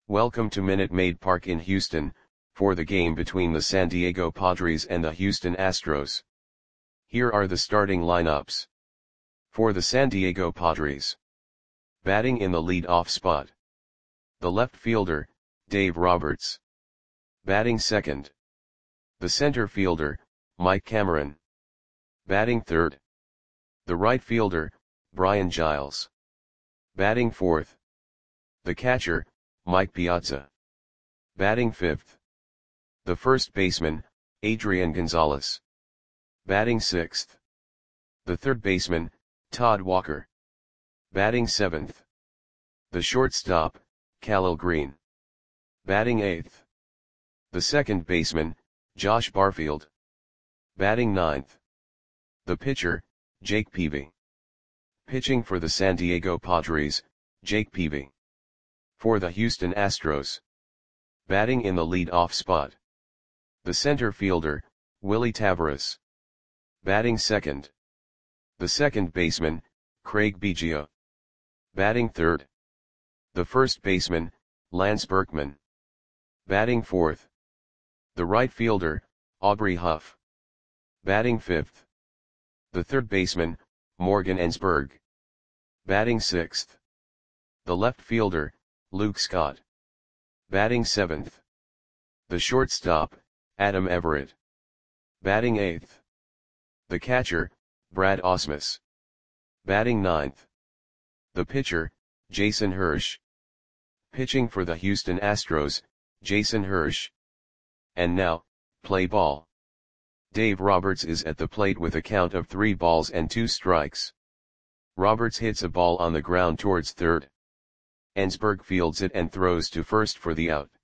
Welcome to Minute Maid Park in Houston, for the game between the San Diego Padres and the Houston Astros. Here are the starting lineups. For the San Diego Padres. Batting in the lead-off spot. The left fielder, Dave Roberts. Batting second. The center fielder, Mike Cameron. Batting third. The right fielder, Brian Giles. Batting fourth. The catcher, Mike Piazza. Batting fifth. The first baseman, Adrian Gonzalez. Batting sixth. The third baseman, Todd Walker. Batting seventh. The shortstop, Khalil Greene. Batting eighth. The second baseman, Josh Barfield. Batting ninth. The pitcher, Jake Peavy. Pitching for the San Diego Padres, Jake Peavy. For the Houston Astros. Batting in the lead-off spot. The center fielder, Willie Taveras. Batting second. The second baseman, Craig Biggio. Batting third. The first baseman, Lance Berkman. Batting fourth. The right fielder, Aubrey Huff. Batting fifth. The third baseman, Morgan Ensberg. Batting sixth. The left fielder, Luke Scott. Batting seventh. The shortstop, Adam Everett. Batting eighth. The catcher, Brad Ausmus. Batting ninth. The pitcher, Jason Hirsch. Pitching for the Houston Astros, Jason Hirsch. And now, play ball. Dave Roberts is at the plate with a count of 3 balls and 2 strikes. Roberts hits a ball on the ground towards third. Ensberg fields it and throws to first for the out.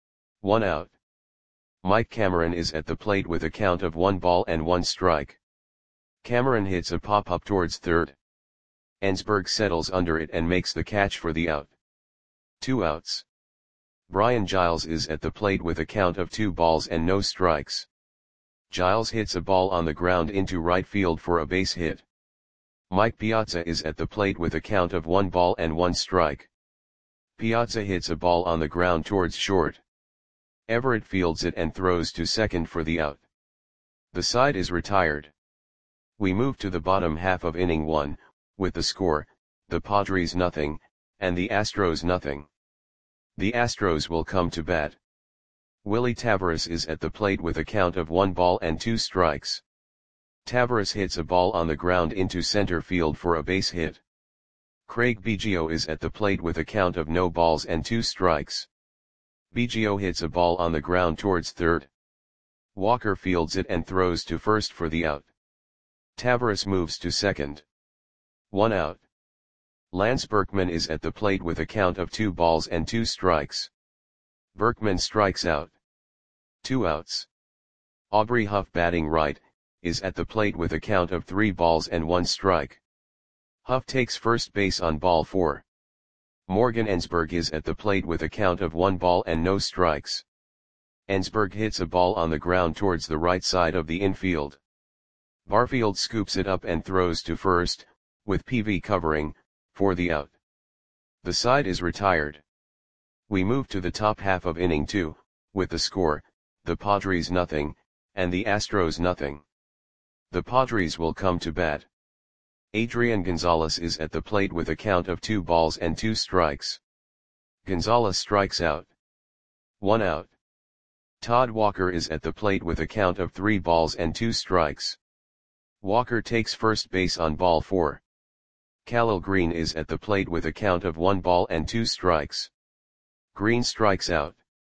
1 out. Mike Cameron is at the plate with a count of 1 ball and 1 strike. Cameron hits a pop-up towards third. Ensberg settles under it and makes the catch for the out. 2 outs. Brian Giles is at the plate with a count of 2 balls and no strikes. Giles hits a ball on the ground into right field for a base hit. Mike Piazza is at the plate with a count of 1 ball and 1 strike. Piazza hits a ball on the ground towards short. Everett fields it and throws to second for the out. The side is retired. We move to the bottom half of inning 1, with the score, the Padres nothing, and the Astros nothing. The Astros will come to bat. Willie Taveras is at the plate with a count of 1 ball and 2 strikes. Taveras hits a ball on the ground into center field for a base hit. Craig Biggio is at the plate with a count of no balls and 2 strikes. Biggio hits a ball on the ground towards third. Walker fields it and throws to first for the out. Taveras moves to second. 1 out. Lance Berkman is at the plate with a count of 2 balls and 2 strikes. Berkman strikes out. 2 outs. Aubrey Huff batting right, is at the plate with a count of 3 balls and 1 strike. Huff takes first base on ball 4. Morgan Ensberg is at the plate with a count of 1 ball and no strikes. Ensberg hits a ball on the ground towards the right side of the infield. Barfield scoops it up and throws to first, with Peavy covering, for the out. The side is retired. We move to the top half of inning 2, with the score, the Padres nothing, and the Astros nothing. The Padres will come to bat. Adrian Gonzalez is at the plate with a count of 2 balls and 2 strikes. Gonzalez strikes out. 1 out. Todd Walker is at the plate with a count of 3 balls and 2 strikes. Walker takes first base on ball 4. Khalil Greene is at the plate with a count of 1 ball and 2 strikes. Greene strikes out.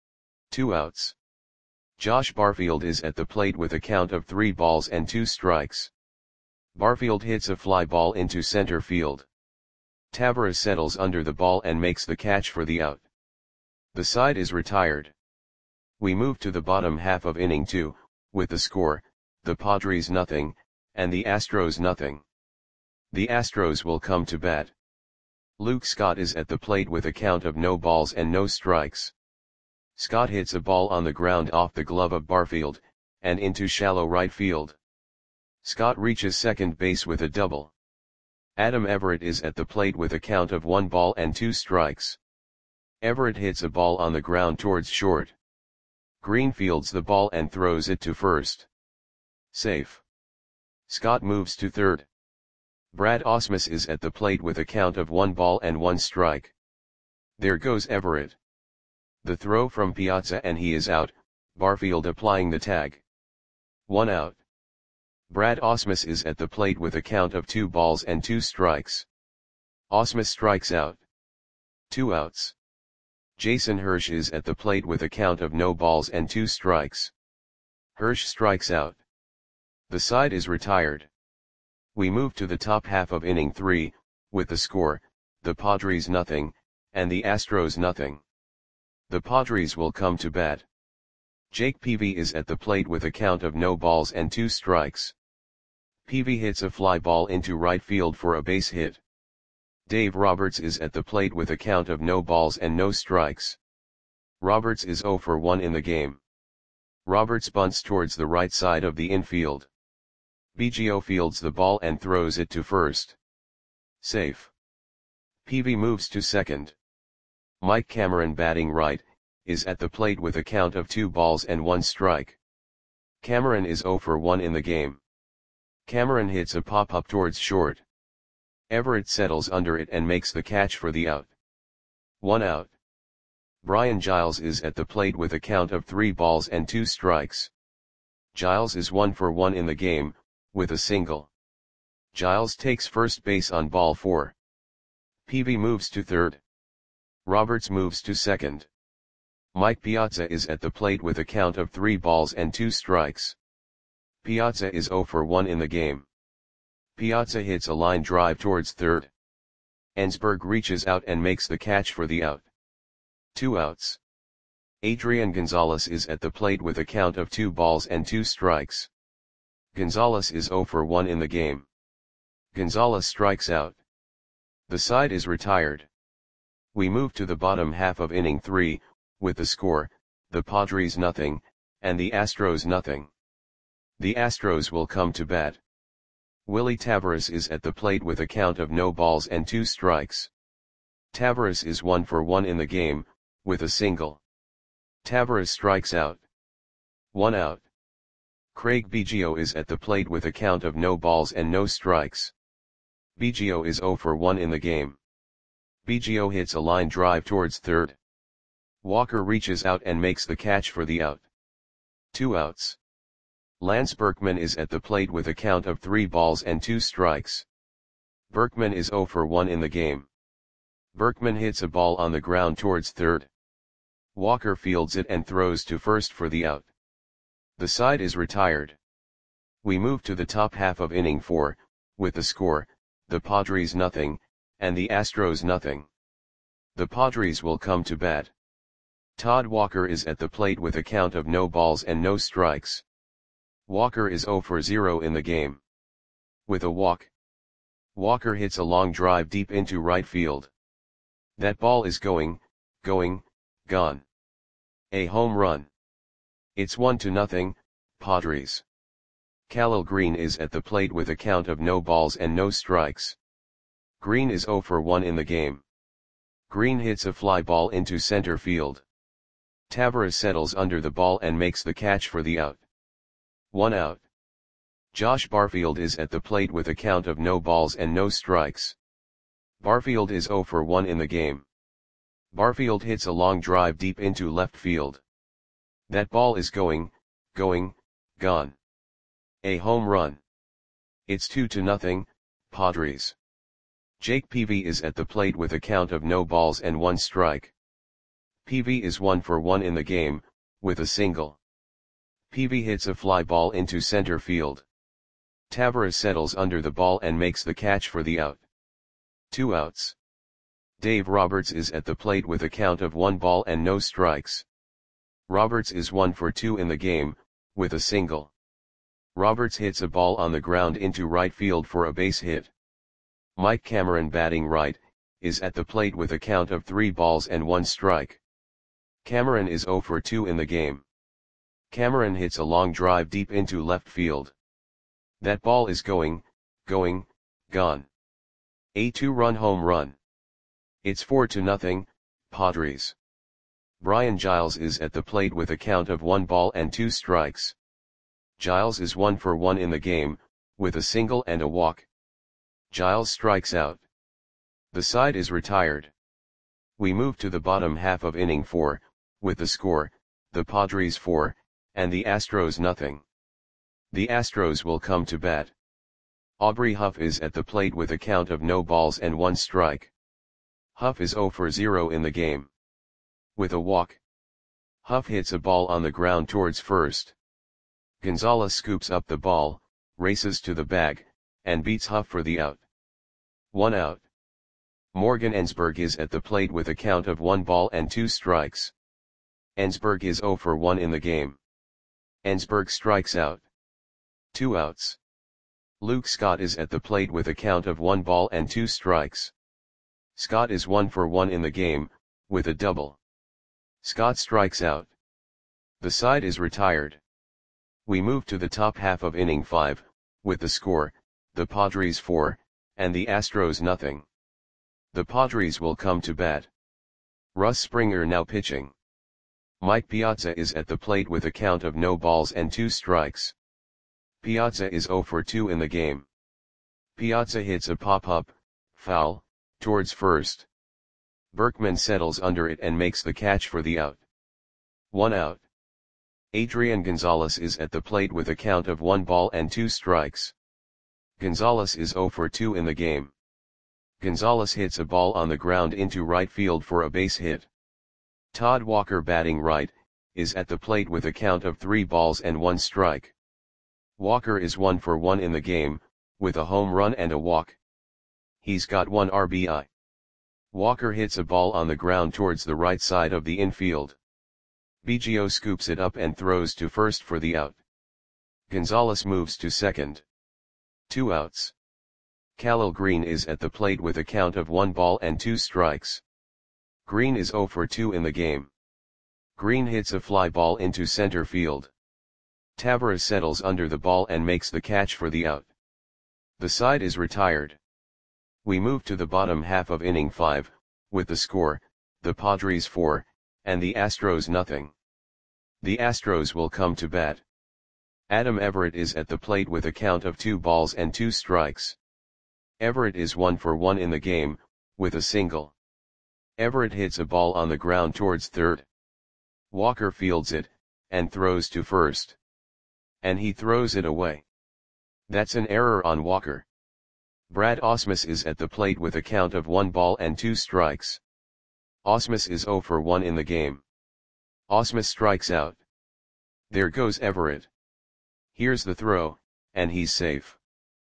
2 outs. Josh Barfield is at the plate with a count of 3 balls and 2 strikes. Barfield hits a fly ball into center field. Taveras settles under the ball and makes the catch for the out. The side is retired. We move to the bottom half of inning 2, with the score, the Padres nothing, and the Astros nothing. The Astros will come to bat. Luke Scott is at the plate with a count of no balls and no strikes. Scott hits a ball on the ground off the glove of Barfield, and into shallow right field. Scott reaches second base with a double. Adam Everett is at the plate with a count of 1 ball and 2 strikes. Everett hits a ball on the ground towards short. Green fields the ball and throws it to first. Safe. Scott moves to third. Brad Ausmus is at the plate with a count of 1 ball and 1 strike. There goes Everett. The throw from Piazza and he is out, Barfield applying the tag. 1 out. Brad Ausmus is at the plate with a count of 2 balls and 2 strikes. Ausmus strikes out. 2 outs. Jason Hirsch is at the plate with a count of no balls and 2 strikes. Hirsch strikes out. The side is retired. We move to the top half of inning 3, with the score, the Padres nothing, and the Astros nothing. The Padres will come to bat. Jake Peavy is at the plate with a count of no balls and 2 strikes. Peavy hits a fly ball into right field for a base hit. Dave Roberts is at the plate with a count of no balls and no strikes. Roberts is 0 for 1 in the game. Roberts bunts towards the right side of the infield. Biggio fields the ball and throws it to first. Safe. Peavy moves to second. Mike Cameron, batting right, is at the plate with a count of 2 balls and 1 strike. Cameron is 0 for 1 in the game. Cameron hits a pop-up towards short. Everett settles under it and makes the catch for the out. 1 out. Brian Giles is at the plate with a count of 3 balls and 2 strikes. Giles is 1 for 1 in the game, with a single. Giles takes first base on ball 4. Peavy moves to third. Roberts moves to second. Mike Piazza is at the plate with a count of 3 balls and 2 strikes. Piazza is 0 for 1 in the game. Piazza hits a line drive towards third. Ensberg reaches out and makes the catch for the out. 2 outs. Adrian Gonzalez is at the plate with a count of 2 balls and 2 strikes. Gonzalez is 0 for 1 in the game. Gonzalez strikes out. The side is retired. We move to the bottom half of inning 3, with the score, the Padres nothing, and the Astros nothing. The Astros will come to bat. Willie Taveras is at the plate with a count of no balls and 2 strikes. Taveras is 1 for 1 in the game, with a single. Taveras strikes out. 1 out. Craig Biggio is at the plate with a count of no balls and no strikes. Biggio is 0 for 1 in the game. Biggio hits a line drive towards third. Walker reaches out and makes the catch for the out. 2 outs. Lance Berkman is at the plate with a count of 3 balls and 2 strikes. Berkman is 0 for 1 in the game. Berkman hits a ball on the ground towards third. Walker fields it and throws to first for the out. The side is retired. We move to the top half of inning 4, with the score, the Padres nothing, and the Astros nothing. The Padres will come to bat. Todd Walker is at the plate with a count of no balls and no strikes. Walker is 0 for 0 in the game. With a walk. Walker hits a long drive deep into right field. That ball is going, gone. A home run. It's 1-0, Padres. Khalil Green is at the plate with a count of no balls and no strikes. Green is 0 for 1 in the game. Green hits a fly ball into center field. Taveras settles under the ball and makes the catch for the out. 1 out. Josh Barfield is at the plate with a count of no balls and no strikes. Barfield is 0 for 1 in the game. Barfield hits a long drive deep into left field. That ball is going, gone. A home run. It's 2-0, Padres. Jake Peavy is at the plate with a count of no balls and 1 strike. Peavy is 1 for 1 in the game, with a single. Peavy hits a fly ball into center field. Taveras settles under the ball and makes the catch for the out. 2 outs. Dave Roberts is at the plate with a count of 1 ball and no strikes. Roberts is 1 for 2 in the game, with a single. Roberts hits a ball on the ground into right field for a base hit. Mike Cameron, batting right, is at the plate with a count of 3 balls and 1 strike. Cameron is 0 for 2 in the game. Cameron hits a long drive deep into left field. That ball is going, gone. A 2-run home run. It's 4-0, Padres. Brian Giles is at the plate with a count of 1 ball and 2 strikes. Giles is 1 for 1 in the game, with a single and a walk. Giles strikes out. The side is retired. We move to the bottom half of inning 4, with the score, the Padres 4, and the Astros nothing. The Astros will come to bat. Aubrey Huff is at the plate with a count of no balls and 1 strike. Huff is 0 for 0 in the game. With a walk, Huff hits a ball on the ground towards first. Gonzalez scoops up the ball, races to the bag, and beats Huff for the out. 1 out. Morgan Ensberg is at the plate with a count of 1 ball and 2 strikes. Ensberg is 0 for 1 in the game. Ensberg strikes out. 2 outs. Luke Scott is at the plate with a count of 1 ball and 2 strikes. Scott is 1 for 1 in the game, with a double. Scott strikes out. The side is retired. We move to the top half of inning 5, with the score, the Padres 4, and the Astros nothing. The Padres will come to bat. Russ Springer now pitching. Mike Piazza is at the plate with a count of no balls and 2 strikes. Piazza is 0 for 2 in the game. Piazza hits a pop-up, foul, towards first. Berkman settles under it and makes the catch for the out. 1 out. Adrian Gonzalez is at the plate with a count of 1 ball and 2 strikes. Gonzalez is 0 for 2 in the game. Gonzalez hits a ball on the ground into right field for a base hit. Todd Walker, batting right, is at the plate with a count of 3 balls and 1 strike. Walker is 1 for 1 in the game, with a home run and a walk. He's got 1 RBI. Walker hits a ball on the ground towards the right side of the infield. Biggio scoops it up and throws to first for the out. Gonzalez moves to second. 2 outs. Khalil Green is at the plate with a count of 1 ball and 2 strikes. Green is 0 for 2 in the game. Green hits a fly ball into center field. Taveras settles under the ball and makes the catch for the out. The side is retired. We move to the bottom half of inning 5, with the score, the Padres 4, and the Astros nothing. The Astros will come to bat. Adam Everett is at the plate with a count of 2 balls and 2 strikes. Everett is 1 for 1 in the game, with a single. Everett hits a ball on the ground towards third. Walker fields it, and throws to first. And he throws it away. That's an error on Walker. Brad Ausmus is at the plate with a count of 1 ball and 2 strikes. Ausmus is 0 for 1 in the game. Ausmus strikes out. There goes Everett. Here's the throw, and he's safe.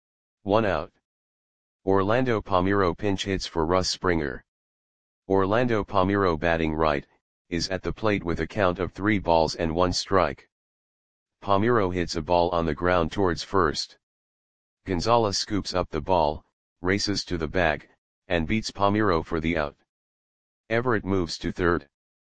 1 out. Orlando Palmeiro pinch hits for Russ Springer. Orlando Palmeiro, batting right, is at the plate with a count of 3 balls and 1 strike. Palmeiro hits a ball on the ground towards first. Gonzalez scoops up the ball, races to the bag, and beats Palmeiro for the out. Everett moves to third.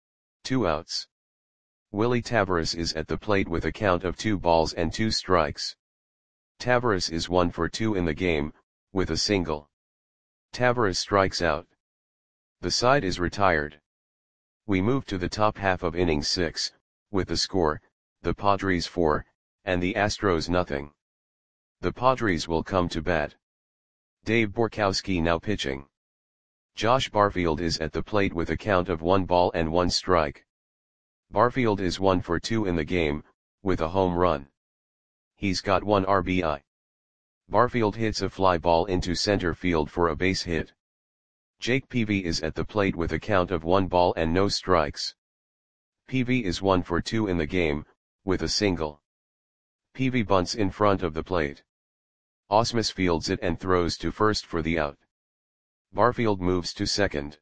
2 outs. Willie Taveras is at the plate with a count of 2 balls and 2 strikes. Taveras is 1 for 2 in the game, with a single. Taveras strikes out. The side is retired. We move to the top half of inning 6, with the score, the Padres 4, and the Astros nothing. The Padres will come to bat. Dave Borkowski now pitching. Josh Barfield is at the plate with a count of 1 ball and 1 strike. Barfield is 1 for 2 in the game, with a home run. He's got 1 RBI. Barfield hits a fly ball into center field for a base hit. Jake Peavy is at the plate with a count of 1 ball and no strikes. Peavy is 1 for 2 in the game, with a single. Peavy bunts in front of the plate. Ausmus fields it and throws to first for the out. Barfield moves to second.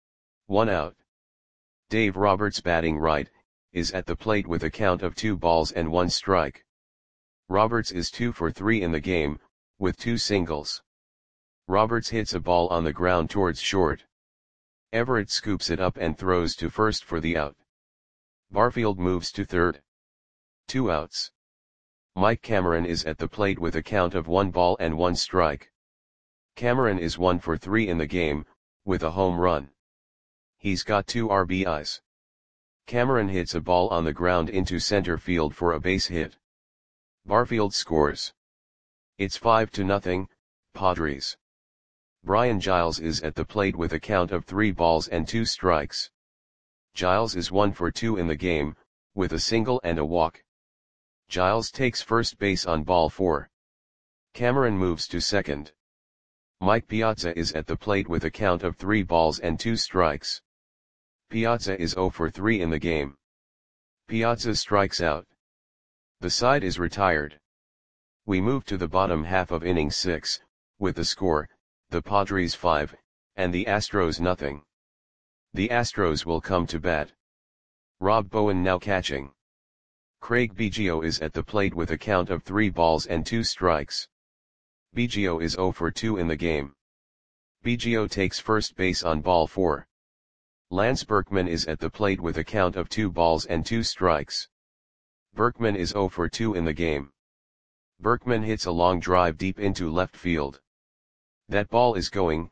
1 out. Dave Roberts, batting right, is at the plate with a count of 2 balls and 1 strike. Roberts is 2 for 3 in the game, with 2 singles. Roberts hits a ball on the ground towards short. Everett scoops it up and throws to first for the out. Barfield moves to third. 2 outs. Mike Cameron is at the plate with a count of 1 ball and 1 strike. Cameron is 1 for 3 in the game, with a home run. He's got 2 RBIs. Cameron hits a ball on the ground into center field for a base hit. Barfield scores. It's 5-0, Padres. Brian Giles is at the plate with a count of 3 balls and 2 strikes. Giles is 1 for 2 in the game, with a single and a walk. Giles takes first base on ball 4. Cameron moves to second. Mike Piazza is at the plate with a count of 3 balls and 2 strikes. Piazza is 0 for 3 in the game. Piazza strikes out. The side is retired. We move to the bottom half of inning 6, with the score, the Padres 5, and the Astros nothing. The Astros will come to bat. Rob Bowen now catching. Craig Biggio is at the plate with a count of 3 balls and 2 strikes. Biggio is 0 for 2 in the game. Biggio takes first base on ball 4. Lance Berkman is at the plate with a count of 2 balls and 2 strikes. Berkman is 0 for 2 in the game. Berkman hits a long drive deep into left field. That ball is gone.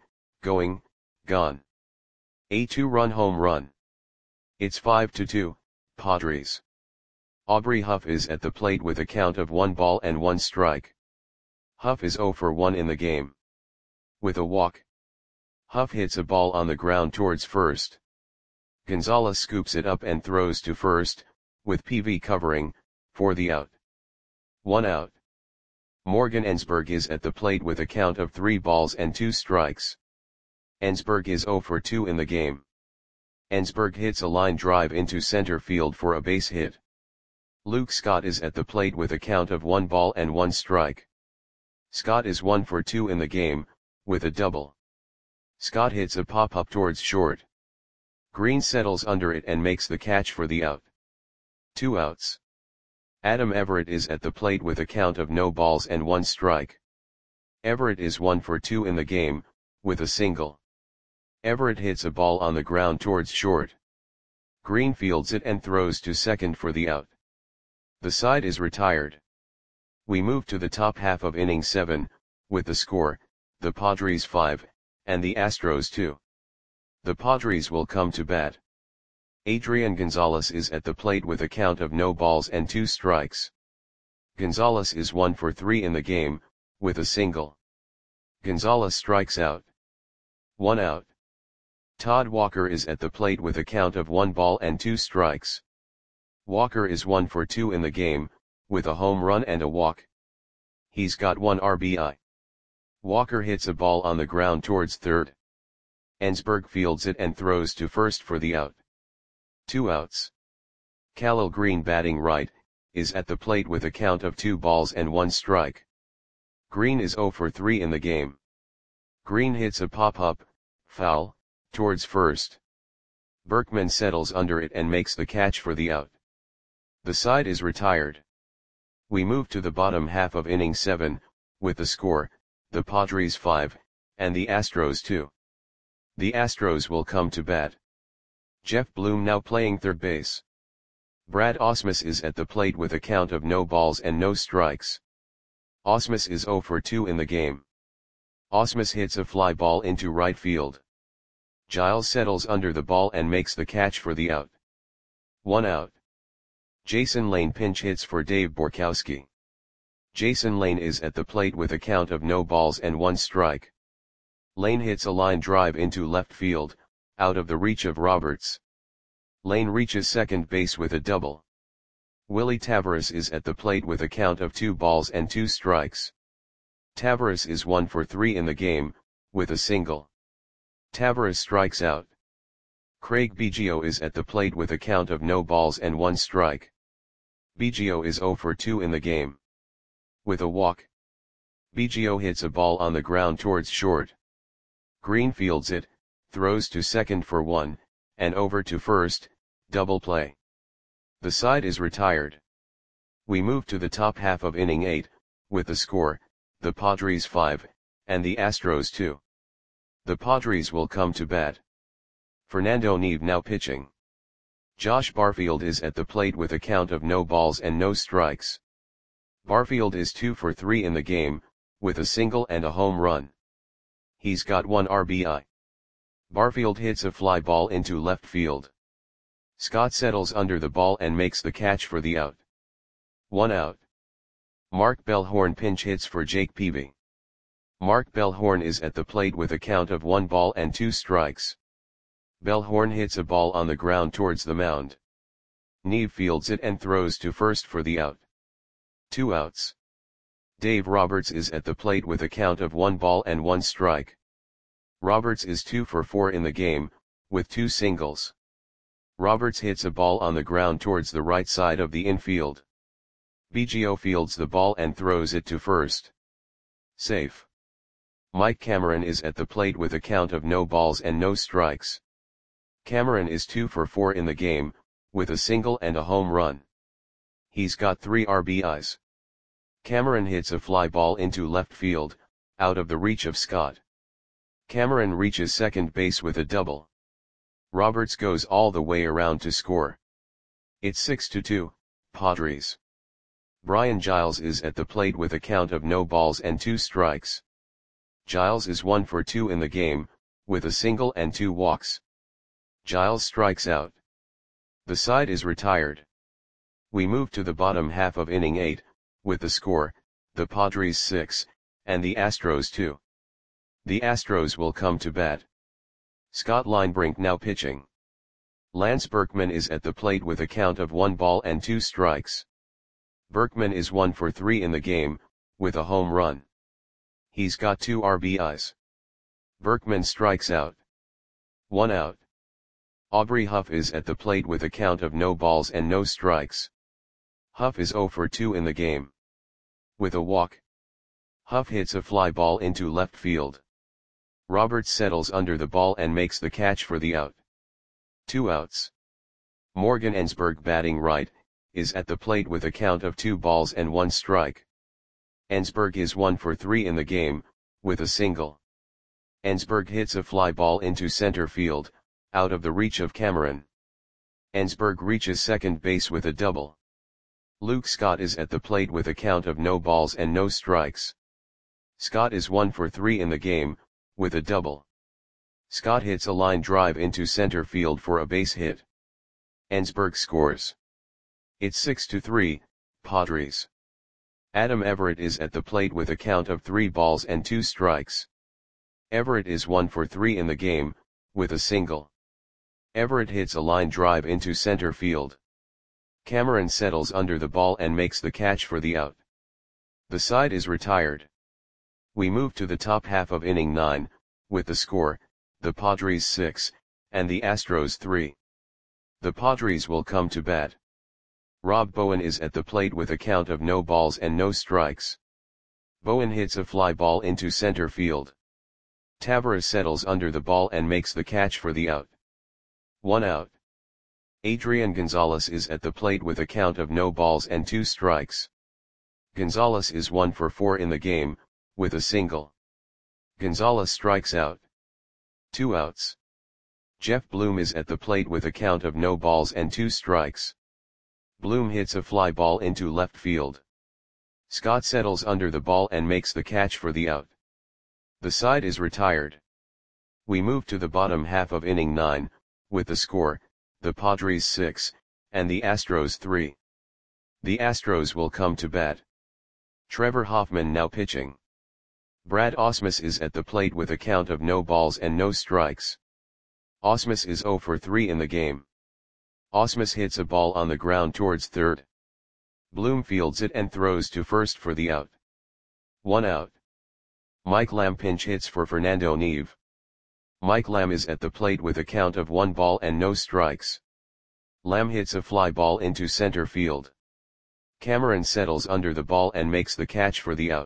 A 2-run home run. It's 5-2, Padres. Aubrey Huff is at the plate with a count of 1 ball and 1 strike. Huff is 0 for 1 in the game. With a walk. Huff hits a ball on the ground towards first. Gonzalez scoops it up and throws to first, with PV covering, for the out. 1 out. Morgan Ensberg is at the plate with a count of 3 balls and 2 strikes. Ensberg is 0 for 2 in the game. Ensberg hits a line drive into center field for a base hit. Luke Scott is at the plate with a count of 1 ball and 1 strike. Scott is 1 for 2 in the game, with a double. Scott hits a pop-up towards short. Green settles under it and makes the catch for the out. 2 outs. Adam Everett is at the plate with a count of no balls and 1 strike. Everett is 1 for 2 in the game, with a single. Everett hits a ball on the ground towards short. Green fields it and throws to second for the out. The side is retired. We move to the top half of inning 7, with the score, the Padres 5, and the Astros 2. The Padres will come to bat. Adrian Gonzalez is at the plate with a count of no balls and 2 strikes. Gonzalez is 1 for 3 in the game, with a single. Gonzalez strikes out. 1 out. Todd Walker is at the plate with a count of 1 ball and 2 strikes. Walker is 1 for 2 in the game, with a home run and a walk. He's got 1 RBI. Walker hits a ball on the ground towards third. Ensberg fields it and throws to first for the out. 2 outs. Khalil Green, batting right, is at the plate with a count of 2 balls and 1 strike. Green is 0 for 3 in the game. Green hits a pop-up, foul, towards first. Berkman settles under it and makes the catch for the out. The side is retired. We move to the bottom half of inning 7, with the score, the Padres 5, and the Astros 2. The Astros will come to bat. Jeff Bloom now playing third base. Brad Ausmus is at the plate with a count of no balls and no strikes. Ausmus is 0 for 2 in the game. Ausmus hits a fly ball into right field. Giles settles under the ball and makes the catch for the out. 1 out. Jason Lane pinch hits for Dave Borkowski. Jason Lane is at the plate with a count of no balls and 1 strike. Lane hits a line drive into left field, out of the reach of Roberts. Lane reaches second base with a double. Willie Taveras is at the plate with a count of 2 balls and 2 strikes. Taveras is 1 for 3 in the game, with a single. Taveras strikes out. Craig Biggio is at the plate with a count of no balls and 1 strike. Biggio is 0 for 2 in the game. With a walk. Biggio hits a ball on the ground towards short. Green fields it, throws to second for 1, and over to first, double play. The side is retired. We move to the top half of inning 8, with the score, the Padres 5, and the Astros 2. The Padres will come to bat. Fernando Neve now pitching. Josh Barfield is at the plate with a count of no balls and no strikes. Barfield is 2 for 3 in the game, with a single and a home run. He's got 1 RBI. Barfield hits a fly ball into left field. Scott settles under the ball and makes the catch for the out. 1 out. Mark Bellhorn pinch hits for Jake Peavy. Mark Bellhorn is at the plate with a count of 1 ball and 2 strikes. Bellhorn hits a ball on the ground towards the mound. Neve fields it and throws to first for the out. 2 outs. Dave Roberts is at the plate with a count of 1 ball and 1 strike. Roberts is 2 for 4 in the game, with 2 singles. Roberts hits a ball on the ground towards the right side of the infield. Biggio fields the ball and throws it to first. Safe. Mike Cameron is at the plate with a count of no balls and no strikes. Cameron is 2 for 4 in the game, with a single and a home run. He's got 3 RBIs. Cameron hits a fly ball into left field, out of the reach of Scott. Cameron reaches second base with a double. Roberts goes all the way around to score. It's 6-2, Padres. Brian Giles is at the plate with a count of no balls and 2 strikes. Giles is 1 for 2 in the game, with a single and 2 walks. Giles strikes out. The side is retired. We move to the bottom half of inning 8, with the score, the Padres 6, and the Astros 2. The Astros will come to bat. Scott Linebrink now pitching. Lance Berkman is at the plate with a count of 1 ball and 2 strikes. Berkman is 1 for 3 in the game, with a home run. He's got 2 RBIs. Berkman strikes out. 1 out. Aubrey Huff is at the plate with a count of no balls and no strikes. Huff is 0 for 2 in the game. With a walk. Huff hits a fly ball into left field. Roberts settles under the ball and makes the catch for the out. 2 outs. Morgan Ensberg batting right, is at the plate with a count of 2 balls and 1 strike. Ensberg is 1 for 3 in the game, with a single. Ensberg hits a fly ball into center field, out of the reach of Cameron. Ensberg reaches second base with a double. Luke Scott is at the plate with a count of no balls and no strikes. Scott is 1 for 3 in the game, with a double. Scott hits a line drive into center field for a base hit. Ensberg scores. It's 6-3, Padres. Adam Everett is at the plate with a count of 3 balls and 2 strikes. Everett is 1 for 3 in the game, with a single. Everett hits a line drive into center field. Cameron settles under the ball and makes the catch for the out. The side is retired. We move to the top half of inning 9, with the score, the Padres 6, and the Astros 3. The Padres will come to bat. Rob Bowen is at the plate with a count of no balls and no strikes. Bowen hits a fly ball into center field. Tavares settles under the ball and makes the catch for the out. 1 out. Adrian Gonzalez is at the plate with a count of no balls and 2 strikes. Gonzalez is 1 for 4 in the game, with a single. Gonzalez strikes out. 2 outs. Jeff Bloom is at the plate with a count of no balls and 2 strikes. Bloom hits a fly ball into left field. Scott settles under the ball and makes the catch for the out. The side is retired. We move to the bottom half of inning 9, with the score, the Padres 6, and the Astros 3. The Astros will come to bat. Trevor Hoffman now pitching. Brad Ausmus is at the plate with a count of no balls and no strikes. Ausmus is 0 for 3 in the game. Ausmus hits a ball on the ground towards third. Bloom fields it and throws to first for the out. 1 out. Mike Lamb pinch hits for Fernando Neve. Mike Lamb is at the plate with a count of 1 ball and no strikes. Lamb hits a fly ball into center field. Cameron settles under the ball and makes the catch for the out.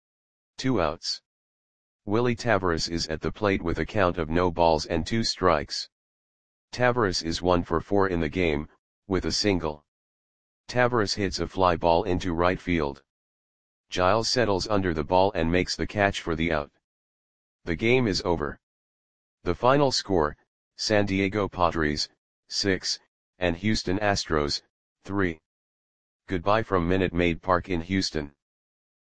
2 outs. Willie Tavares is at the plate with a count of no balls and 2 strikes. Tavares is 1 for 4 in the game, with a single. Tavares hits a fly ball into right field. Giles settles under the ball and makes the catch for the out. The game is over. The final score, San Diego Padres, 6, and Houston Astros, 3. Goodbye from Minute Maid Park in Houston.